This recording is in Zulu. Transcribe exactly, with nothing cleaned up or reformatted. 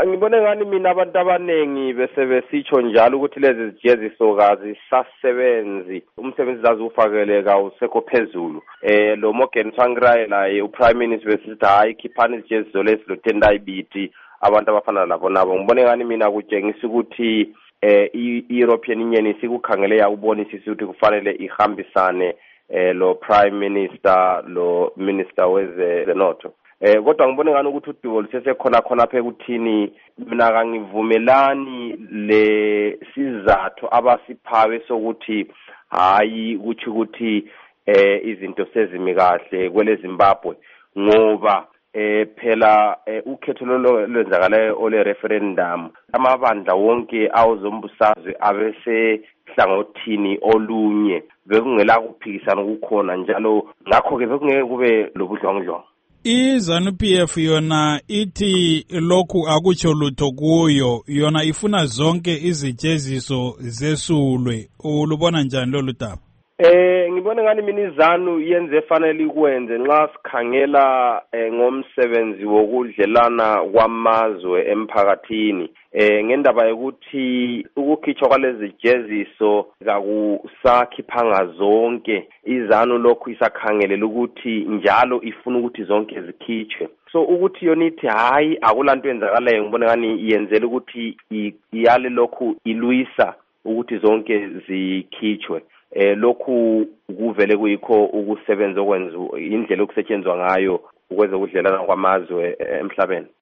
ngibone ngani mina abantu abanengi bese besitsho njalo ukuthi lezi zijeziso kazisasebenzi, umsebenzi zazi ufakeleka usekho phezulu. Eh lo Morgan Tsvangirai naye uPrime Minister besithi hayi khiphani izijeziso lezi lothenda ibiti abantu abafana labo nabo. Ngibone ngani mina kutshengisa ukuthi eh i-European Union isikukhangele yawubonisisa ukuthi kufanele ihambisane eh lo Prime Minister lo Minister wezenotho. Eh kodwa ngibone ngani ukuthi udubo lisesekhona khona phe kuthini mina kangivumelani le sizathu abasiphawe sokuthi hayi kuthi ukuthi eh izinto sezimi kahle kwele Zimbabwe ngoba eh phela ukhetho lolwenzakala ole referendum amabandla wonke awuzombusazwe abese hlangothini olunye bekungela kuphikisana ukukhona njalo ngakho ke bekungeke kube lobudlongdlongo. I-ZANU-P F yona ithi lokhu akutsho lutho kuyo, yona ifuna zonke izijeziso zesulwe. Ulubona njani lolu daba? Eh ngibona ngani mina iZANU yenze fanele ikwenze nxa sikhangela eh, ngomsebenzi wokudlelana kwamazwe emphakathini. Eh ngendaba yokuthi ukukhitshwa kwalezi jeziso kakusakhiphanga zonke, iZANU lokhu isakhangelela ukuthi njalo ifuna ukuthi zonke zikhitshwe. So ukuthi yona ithi hayi akulanto yenzakalayo, ngibona ngani yenzela ukuthi iyale lokhu ilwisa ukuthi zonke zikhitshwe. Eh lokhu kuvele kuyikho ukusebenza okwenza indlela okusetshenzwa ngayo ukweza ukudlelana kwamazwe emhlabeni.